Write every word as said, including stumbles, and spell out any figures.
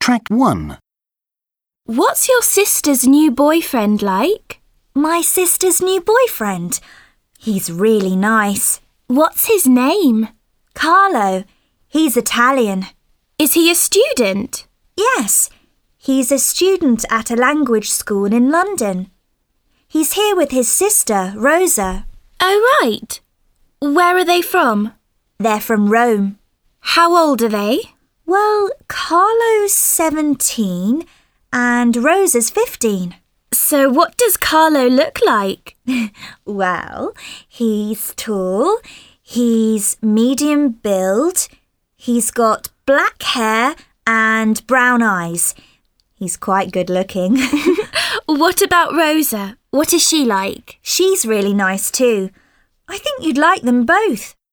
Track one. What's your sister's new boyfriend like? My sister's new boyfriend? He's really nice. What's his name? Carlo. He's Italian. Is he a student? Yes, he's a student at a language school in London. He's here with his sister, Rosa. Oh, right. Where are they from? They're from Rome. How old are they? Well, Carlo's seventeen and Rosa's fifteen. So what does Carlo look like? Well, he's tall, he's medium build, he's got black hair and brown eyes. He's quite good looking. What about Rosa? What is she like? She's really nice too. I think you'd like them both.